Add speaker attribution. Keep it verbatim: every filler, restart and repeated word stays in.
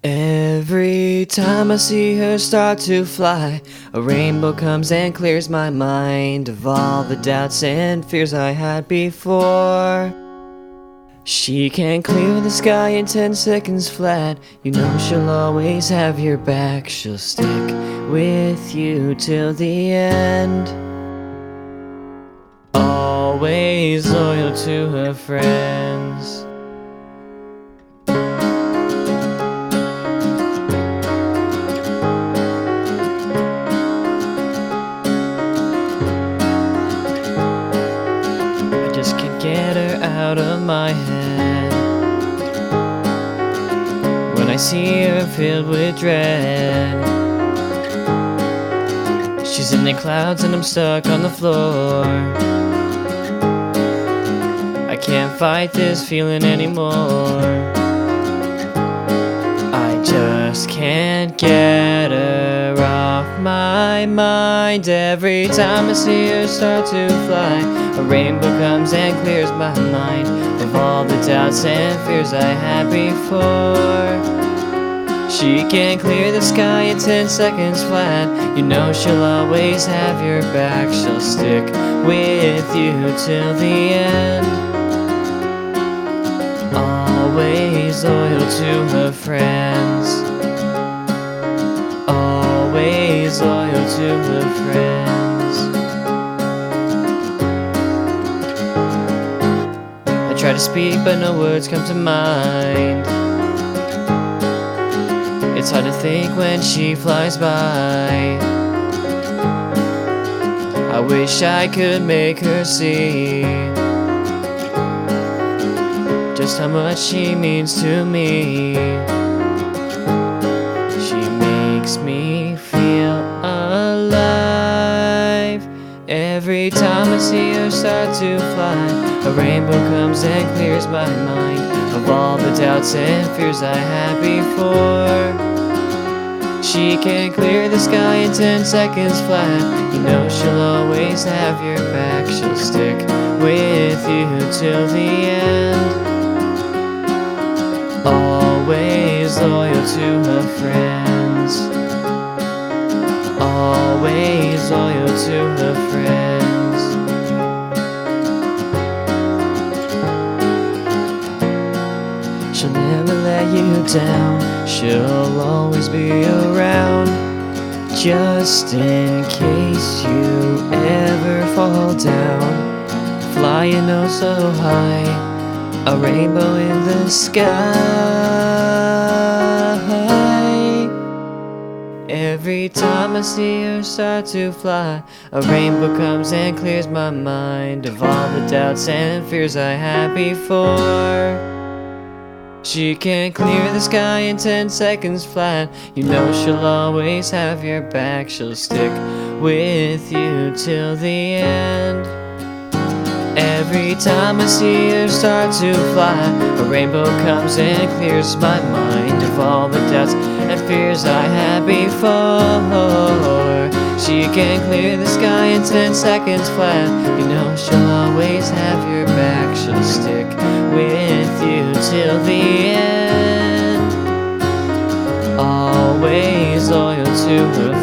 Speaker 1: Every time I see her start to fly, a rainbow comes and clears my mind of all the doubts and fears I had before. She can clear the sky in ten seconds flat. You know she'll always have your back. She'll stick with you till the end. Always loyal to her friends. Just can't get her out of my head. When I see her filled with dread, she's in the clouds and I'm stuck on the floor. I can't fight this feeling anymore. I just can't get her off my mind. Every time I see her start to fly, a rainbow comes and clears my mind of all the doubts and fears I had before. She can clear the sky in ten seconds flat. You know she'll always have your back. She'll stick with you till the end. Always loyal to her friends. Always loyal to her friends. I try to speak but no words come to mind. It's hard to think when she flies by. I wish I could make her see just how much she means to me. She makes me feel alive. Every time I see her start to fly, a rainbow comes and clears my mind of all the doubts and fears I had before. She can clear the sky in ten seconds flat. You know she'll always have your back. She'll stick with you till the end. Always loyal to her friends. Always loyal to her friends. She'll never let you down. She'll always be around, just in case you ever fall down. Flying oh so high, a rainbow in the sky. Every time I see her start to fly, a rainbow comes and clears my mind of all the doubts and fears I had before. She can clear the sky in ten seconds flat. You know she'll always have your back. She'll stick with you till the end. Every time I see her start to fly, a rainbow comes and clears my mind of all the doubts and fears I had before. She can clear the sky in ten seconds flat. You know she'll always have your back. She'll stick with you till the end. Always loyal to her